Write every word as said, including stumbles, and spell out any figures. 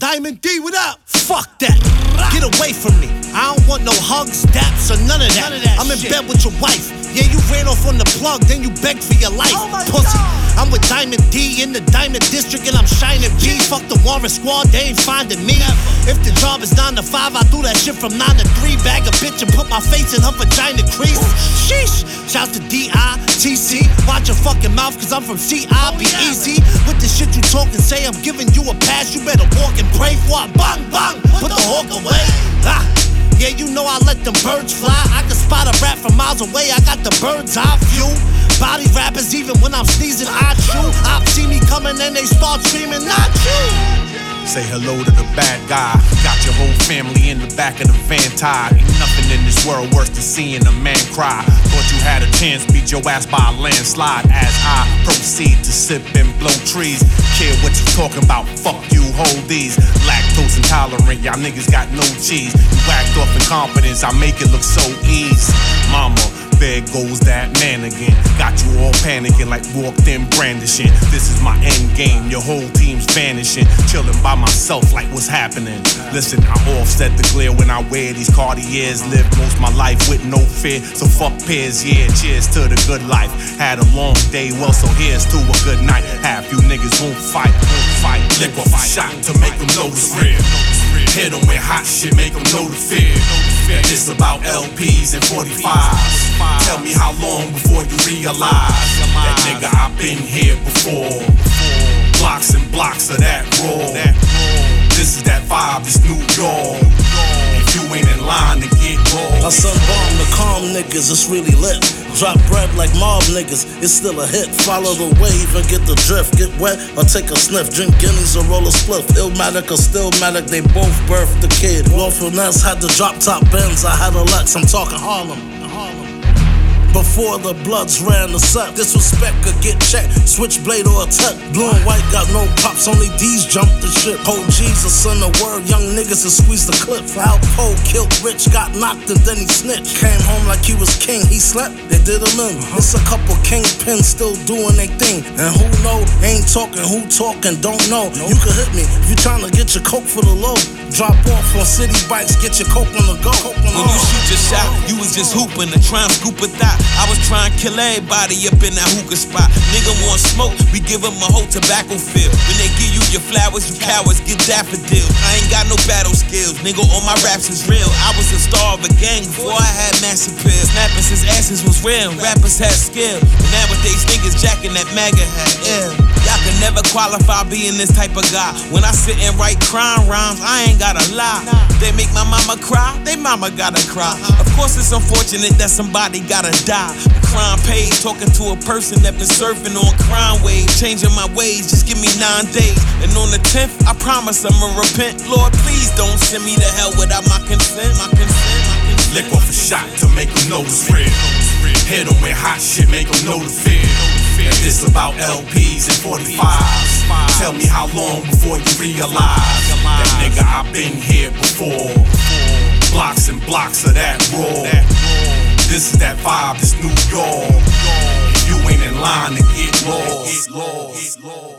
Diamond D, what up? Fuck that. Get away from me. I don't want no hugs, daps, or none of that. None of that I'm in shit. Bed with your wife. Yeah, you ran off on the plug, then you begged for your life. Oh pussy. God. I'm with Diamond D in the Diamond District and I'm shining B. Fuck the Warren Squad, they ain't finding me. If the job is nine to five, I do that shit from nine to three. Bag a bitch and put my face in her vagina crease. Sheesh. Shouts to D I T C. Watch your fucking mouth, cause I'm from C I. Be easy with the shit you talk and say I'm giving you a pass. You better walk and pray for a bang bang. Put the hawk away. Ah. Yeah, you know I let them birds fly. I can spot a rat from miles away. I got the bird's eye view. Body rappers, even when I'm sneezing, I chew. Op see me coming and they start screaming, not you. Say hello to the bad guy. Got your whole family in the back of the van tied. Ain't nothing in this world worse than seeing a man cry. Thought you had a chance, beat your ass by a landslide. As I proceed to sip and blow trees. Care what you talking about, fuck you, hold these. Lactose intolerant, y'all niggas got no cheese. You whacked off in confidence, I make it look so easy. Mama, there goes that man again. Got you all panicking like walked in brandishing. This is my end game, your whole team's vanishing. Chilling by myself like what's happening. Listen, I offset the glare when I wear these Cartiers. Live most my life with no fear, so fuck peers, yeah. Cheers to the good life. Had a long day, well so here's to a good night. Half you niggas won't fight, won't fight. Lick off a shot to make them know it's real. Hit them with hot shit, make them know the fear. This about L Ps and forty-fives. Tell me how long before you realize that nigga, I've been here before. Blocks and blocks of that raw. This is that vibe, this New York. If you ain't in line to get raw. I sunbomb the calm niggas, it's really lit. Drop bread like mob niggas, it's still a hit. Follow the wave and get the drift. Get wet or take a sniff. Drink Guineas or roll a spliff. Illmatic or Stillmatic, they both birthed the kid. Lord Finesse had the drop top Benz, I had a Lex, I'm talking Harlem. Before the bloods ran the set, disrespect could get checked. Switchblade or a tech. Blue and white got no pops, only D's jumped the ship. Oh Jesus, son of word, young niggas to squeeze the clip. Alpo killed Rich, got knocked and then he snitched. Came home like he was king, he slept, they did him in. It's a couple kingpins still doing their thing. And who know, ain't talking, who talking, don't know. You can hit me if you tryna get your coke for the low. Drop off on city bikes, get your coke on the go. When you shoot your shot, you was just hooping to try and scoop a thot. I was trying to kill everybody up in that hookah spot. Nigga want smoke, we give him a whole tobacco field. When they give you your flowers, you cowards get daffodils. I ain't got no battle skills, nigga, all my raps is real. I was a star of a gang before I had massive pills. Snapping since asses was real, rappers had skill. But nowadays niggas jacking that MAGA hat, yeah. Y'all can never qualify being this type of guy. When I sit and write crime rhymes, I ain't gotta lie. They make my mama cry, they mama gotta cry. Of course it's unfortunate that somebody gotta die. The crime page, talking to a person that been surfing on crime waves. Changing my ways, just give me nine days. And on the tenth, I promise I'ma repent. Lord, please don't send me to hell without my consent. My consent, my consent. Lick off a shot to make them know it's real. Hit them with hot shit, make them know the fear. And this about L Ps and forty-fives. Tell me how long before you realize that nigga, I've been here before. Blocks and blocks of that raw. This is that vibe, this New York. If you ain't in line to get lost.